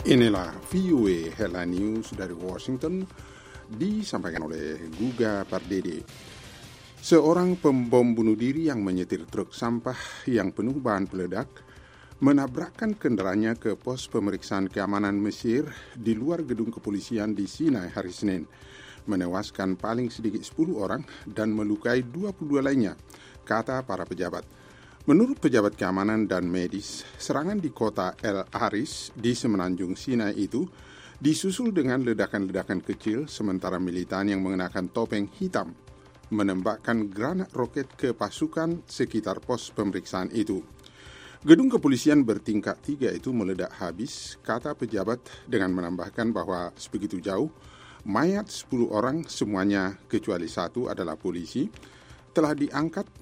Inilah VOA Headline News dari Washington, disampaikan oleh Guga Pardede. Seorang pembom bunuh diri yang menyetir truk sampah yang penuh bahan peledak menabrakkan kendaraannya ke pos pemeriksaan keamanan Mesir di luar gedung kepolisian di Sinai hari Senin, menewaskan paling sedikit 10 orang dan melukai 22 lainnya, kata para pejabat. Menurut pejabat keamanan dan medis, serangan di kota El Aris di semenanjung Sinai itu disusul dengan ledakan-ledakan kecil sementara militan yang mengenakan topeng hitam menembakkan granat roket ke pasukan sekitar pos pemeriksaan itu. Gedung kepolisian bertingkat 3 itu meledak habis, kata pejabat dengan menambahkan bahwa sebegitu jauh, mayat 10 orang semuanya kecuali satu adalah polisi, telah diangkat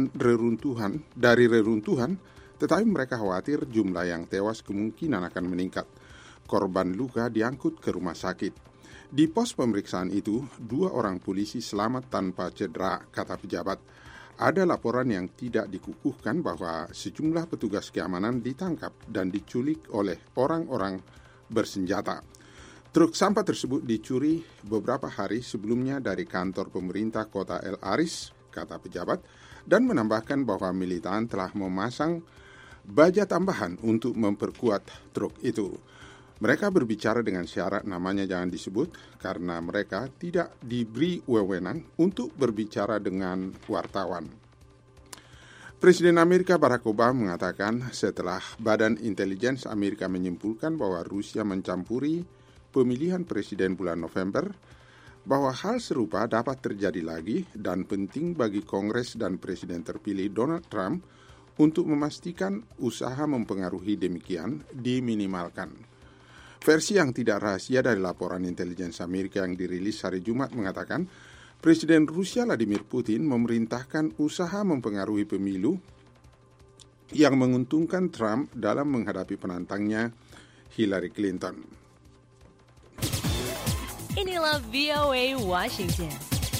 dari reruntuhan, tetapi mereka khawatir jumlah yang tewas kemungkinan akan meningkat. Korban luka diangkut ke rumah sakit. Di pos pemeriksaan itu, 2 orang polisi selamat tanpa cedera, kata pejabat. Ada laporan yang tidak dikukuhkan bahwa sejumlah petugas keamanan ditangkap dan diculik oleh orang-orang bersenjata. Truk sampah tersebut dicuri beberapa hari sebelumnya dari kantor pemerintah kota El Aris, kata pejabat, dan menambahkan bahwa militan telah memasang baja tambahan untuk memperkuat truk itu. Mereka berbicara dengan syarat namanya jangan disebut karena mereka tidak diberi wewenang untuk berbicara dengan wartawan. Presiden Amerika Barack Obama mengatakan setelah Badan Intelijen Amerika menyimpulkan bahwa Rusia mencampuri pemilihan presiden bulan November, bahwa hal serupa dapat terjadi lagi dan penting bagi Kongres dan Presiden terpilih Donald Trump untuk memastikan usaha mempengaruhi demikian diminimalkan. Versi yang tidak rahasia dari laporan intelijen Amerika yang dirilis hari Jumat mengatakan Presiden Rusia Vladimir Putin memerintahkan usaha mempengaruhi pemilu yang menguntungkan Trump dalam menghadapi penantangnya Hillary Clinton. Inilah VOA Washington.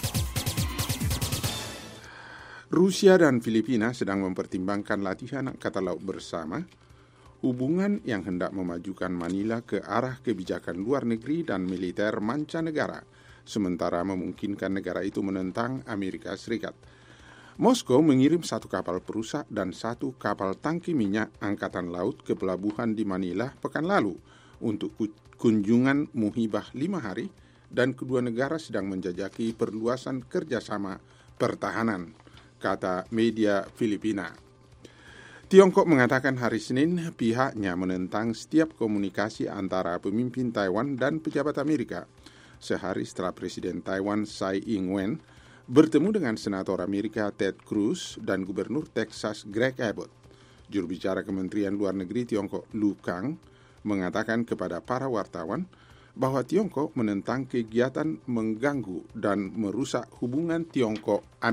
Rusia dan Filipina sedang mempertimbangkan latihan angkatan laut bersama, hubungan yang hendak memajukan Manila ke arah kebijakan luar negeri dan militer mancanegara, sementara memungkinkan negara itu menentang Amerika Serikat. Moskow mengirim 1 kapal perusak dan 1 kapal tangki minyak angkatan laut ke pelabuhan di Manila pekan lalu untuk kunjungan muhibah 5 hari, dan kedua negara sedang menjajaki perluasan kerjasama pertahanan, kata media Filipina. Tiongkok mengatakan hari Senin pihaknya menentang setiap komunikasi antara pemimpin Taiwan dan pejabat Amerika, sehari setelah Presiden Taiwan Tsai Ing-wen bertemu dengan Senator Amerika Ted Cruz dan Gubernur Texas Greg Abbott. Juru bicara Kementerian Luar Negeri Tiongkok Lu Kang mengatakan kepada para wartawan bahwa Tiongkok menentang kegiatan mengganggu dan merusak hubungan Tiongkok